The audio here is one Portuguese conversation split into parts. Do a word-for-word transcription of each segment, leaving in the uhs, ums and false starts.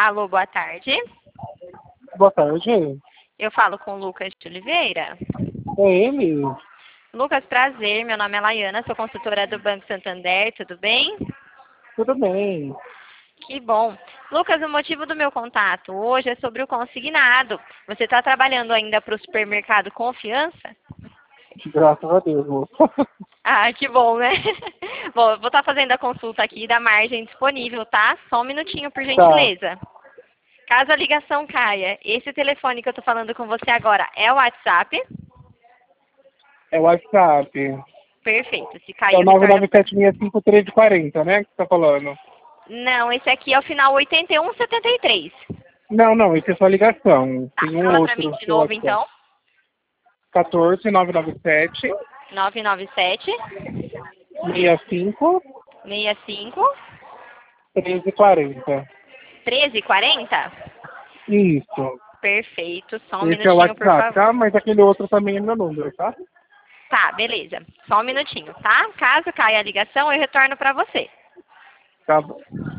Alô, boa tarde. Boa tarde. Eu falo com o Lucas de Oliveira. É ele? Lucas, prazer. Meu nome é Laiana, sou consultora do Banco Santander, tudo bem? Tudo bem. Que bom. Lucas, o motivo do meu contato hoje é sobre o consignado. Você está trabalhando ainda para o supermercado Confiança? Graças a Deus, moço. Ah, que bom, né? Bom, eu vou estar fazendo a consulta aqui da margem disponível, tá? Só um minutinho, por gentileza. Caso a ligação caia, esse telefone que eu estou falando com você agora é o WhatsApp? É o WhatsApp. Perfeito. Se cair, É o eu nove nove retorno... sete seis cinco treze quarenta, né? Que você tá falando. Não, esse aqui é o final oitenta e um setenta e três. Não, não, esse é só ligação. Tá, Tem um fala pra mim outro de que é o novo, WhatsApp. então. quatorze nove nove sete nove nove sete, seis cinco seis cinco, treze quarenta. treze quarenta? Isso. Perfeito. Só um Esse é o minutinho, por WhatsApp, favor. tá? Mas aquele outro também é meu número, tá? Tá, beleza. Só um minutinho, tá? Caso caia a ligação, eu retorno pra você. Tá bom.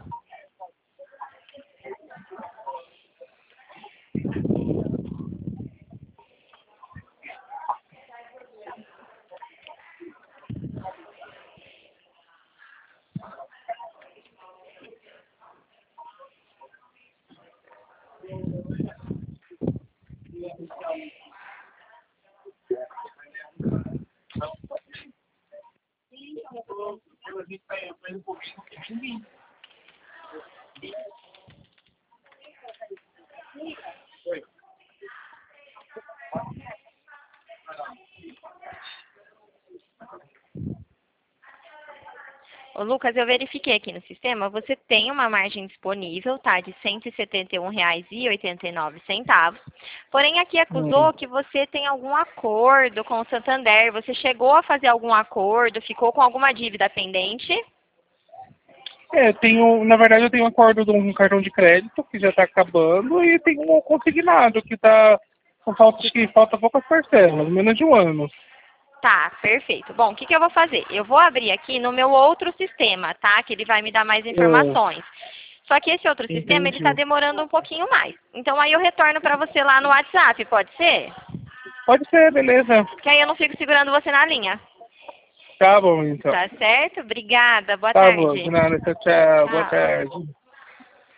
Ô, Lucas, eu verifiquei aqui no sistema, você tem uma margem disponível, tá, de cento e setenta e um reais e oitenta e nove centavos. Porém, aqui Hum. acusou que você tem algum acordo com o Santander. Você chegou a fazer algum acordo, ficou com alguma dívida pendente? É, eu tenho, na verdade eu tenho um acordo de um cartão de crédito que já está acabando e tem um consignado que está com falta, que falta poucas parcelas, menos de um ano. Tá, perfeito. Bom, o que, que eu vou fazer? Eu vou abrir aqui no meu outro sistema, tá? Que ele vai me dar mais É, informações. Só que esse outro sistema, ele está entendi. demorando um pouquinho mais. Então, aí eu retorno para você lá no WhatsApp, pode ser? Pode ser, beleza. Que aí eu não fico segurando você na linha. Tá bom então. Tá certo? Obrigada. Boa Tá bom, de tarde. nada, tchau, tchau, boa Tchau. tarde.